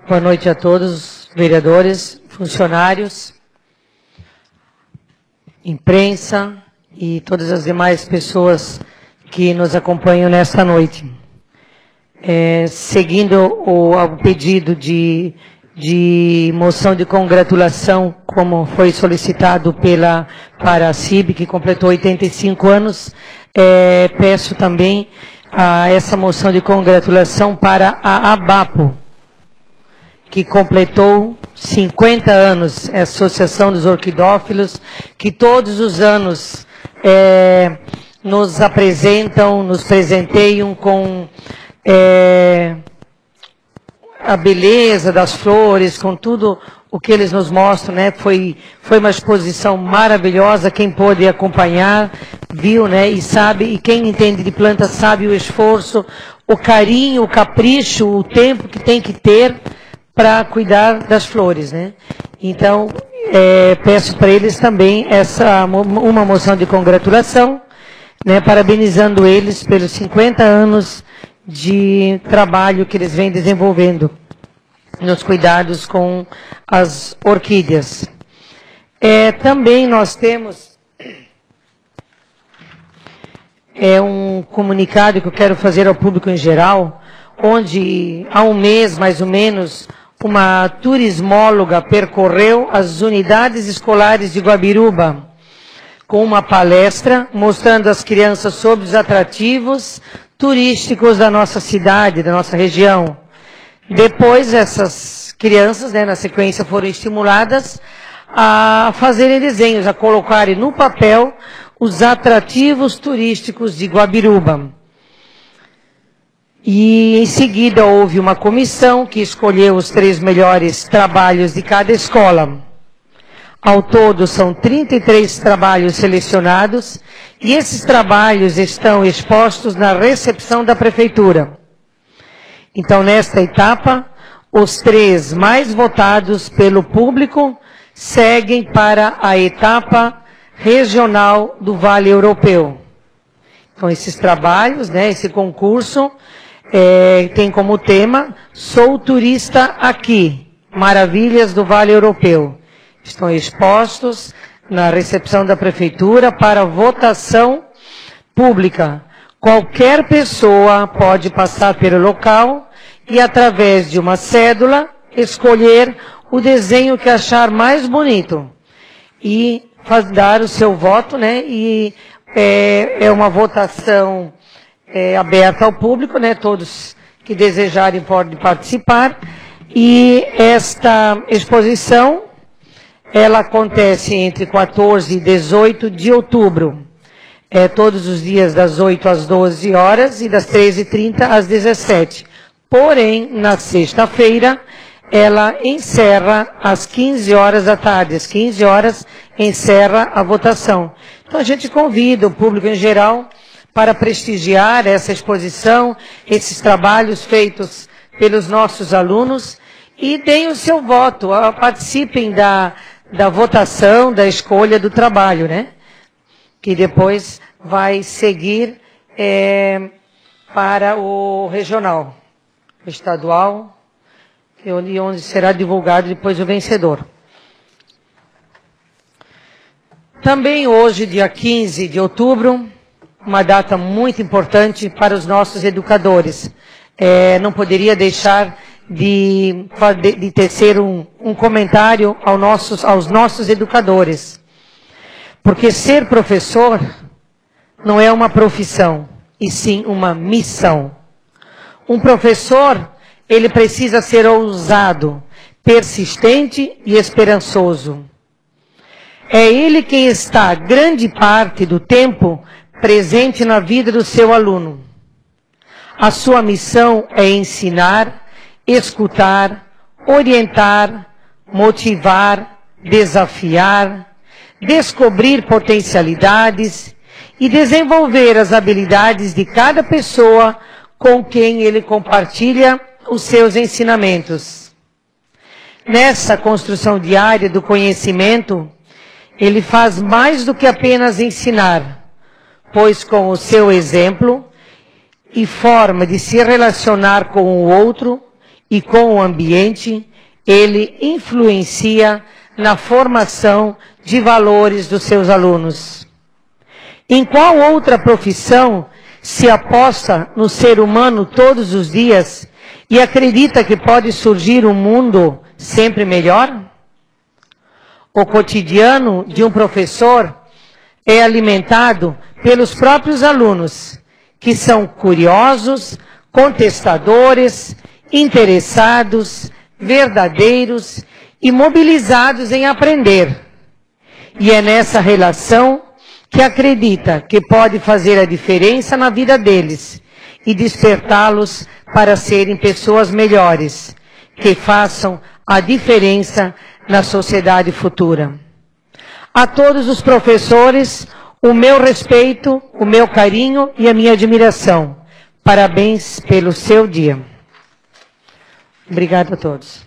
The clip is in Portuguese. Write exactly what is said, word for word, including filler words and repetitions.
Boa noite a todos, vereadores, funcionários, imprensa e todas as demais pessoas que nos acompanham nesta noite. É, seguindo o, o pedido de, de moção de congratulação, como foi solicitado pela, para a C I B, que completou oitenta e cinco anos, é, peço também a essa moção de congratulação para a ABAPO, que completou cinquenta anos, é a Associação dos Orquidófilos, que todos os anos é, nos apresentam, nos presenteiam com é, a beleza das flores, com tudo o que eles nos mostram, né? Foi, foi uma exposição maravilhosa, quem pôde acompanhar, viu, né? E sabe, e quem entende de planta sabe o esforço, o carinho, o capricho, o tempo que tem que ter para cuidar das flores, né? Então, é, peço para eles também essa, uma moção de congratulação, né, parabenizando eles pelos cinquenta anos de trabalho que eles vêm desenvolvendo nos cuidados com as orquídeas. É, também nós temos é, um comunicado que eu quero fazer ao público em geral, onde há um mês, mais ou menos, uma turismóloga percorreu as unidades escolares de Guabiruba com uma palestra mostrando às crianças sobre os atrativos turísticos da nossa cidade, da nossa região. Depois, essas crianças, né, na sequência, foram estimuladas a fazerem desenhos, a colocarem no papel os atrativos turísticos de Guabiruba. E, em seguida, houve uma comissão que escolheu os três melhores trabalhos de cada escola. Ao todo, são trinta e três trabalhos selecionados, e esses trabalhos estão expostos na recepção da prefeitura. Então, nesta etapa, os três mais votados pelo público seguem para a etapa regional do Vale Europeu. Então, esses trabalhos, né, esse concurso, É, tem como tema, Sou Turista Aqui, Maravilhas do Vale Europeu. Estão expostos na recepção da prefeitura para votação pública. Qualquer pessoa pode passar pelo local e, através de uma cédula, escolher o desenho que achar mais bonito e faz, dar o seu voto, né? E é, é uma votação É, aberta ao público, né? Todos que desejarem podem participar. E esta exposição, ela acontece entre quatorze e dezoito de outubro. É, todos os dias das oito às doze horas e das treze e trinta às dezessete. Porém, na sexta-feira, ela encerra às quinze horas da tarde. Às quinze horas encerra a votação. Então a gente convida o público em geral para prestigiar essa exposição, esses trabalhos feitos pelos nossos alunos, e deem o seu voto, participem da, da votação, da escolha do trabalho, né? Que depois vai seguir é, para o regional, o estadual, e onde será divulgado depois o vencedor. Também hoje, dia quinze de outubro, uma data muito importante para os nossos educadores. É, não poderia deixar de, de, de tecer um, um comentário ao nossos, aos nossos educadores. Porque ser professor não é uma profissão, e sim uma missão. Um professor, ele precisa ser ousado, persistente e esperançoso. É ele quem está grande parte do tempo presente na vida do seu aluno. A sua missão é ensinar, escutar, orientar, motivar, desafiar, descobrir potencialidades e desenvolver as habilidades de cada pessoa com quem ele compartilha os seus ensinamentos. Nessa construção diária do conhecimento, ele faz mais do que apenas ensinar, pois com o seu exemplo e forma de se relacionar com o outro, e com o ambiente, ele influencia na formação de valores dos seus alunos. Em qual outra profissão se aposta no ser humano todos os dias e acredita que pode surgir um mundo sempre melhor? O cotidiano de um professor é alimentado pelos próprios alunos, que são curiosos, contestadores, interessados, verdadeiros e mobilizados em aprender. E é nessa relação que acredita que pode fazer a diferença na vida deles e despertá-los para serem pessoas melhores, que façam a diferença na sociedade futura. A todos os professores, o meu respeito, o meu carinho e a minha admiração. Parabéns pelo seu dia. Obrigada a todos.